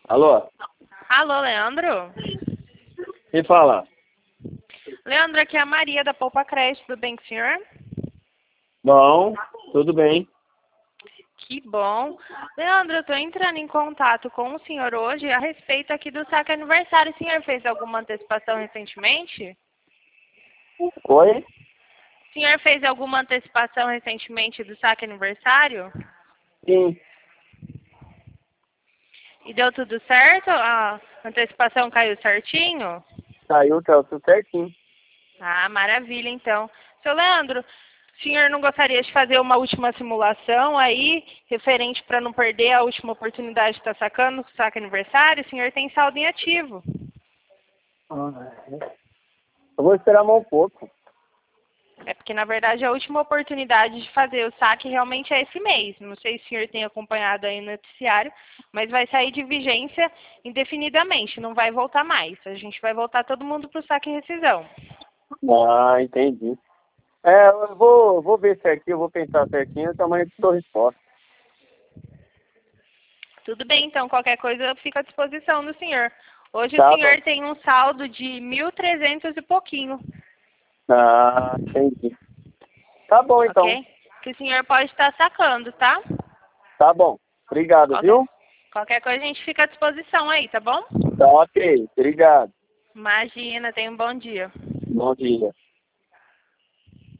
Alô? Alô, Leandro? Quem fala? Leandro, aqui é a Maria da Poupa Crédito, tudo bem com o senhor? Bom, tudo bem. Que bom. Leandro, eu estou entrando em contato com o senhor hoje a respeito aqui do saque aniversário. O senhor fez alguma antecipação recentemente? Oi? O senhor fez alguma antecipação recentemente do saque aniversário? Sim, E deu tudo certo? A antecipação caiu certinho? tá tudo certinho. Ah, maravilha, então. Seu Leandro, o senhor não gostaria de fazer uma última simulação aí, referente para não perder a última oportunidade de estar sacando o saque aniversário? O senhor tem saldo em ativo. Eu vou esperar mais um pouco. É porque, na verdade, a última oportunidade de fazer o saque realmente é esse mês. Não sei se o senhor tem acompanhado aí no noticiário, mas vai sair de vigência indefinidamente, não vai voltar mais. A gente vai voltar todo mundo para o saque e rescisão. Ah, entendi. Eu vou ver certinho, eu vou pensar certinho, eu também te dou resposta. Tudo bem, então, qualquer coisa eu fico à disposição do senhor. Hoje o Tá bom. senhor tem um saldo de 1.300 e pouquinho, Ah, entendi. Tá bom então. ok? Que o senhor pode estar sacando, tá? Tá bom. Obrigado, Qualquer, viu? qualquer coisa a gente fica à disposição aí, tá bom? Tá ok. Obrigado. Imagina, tenha um bom dia. Bom dia.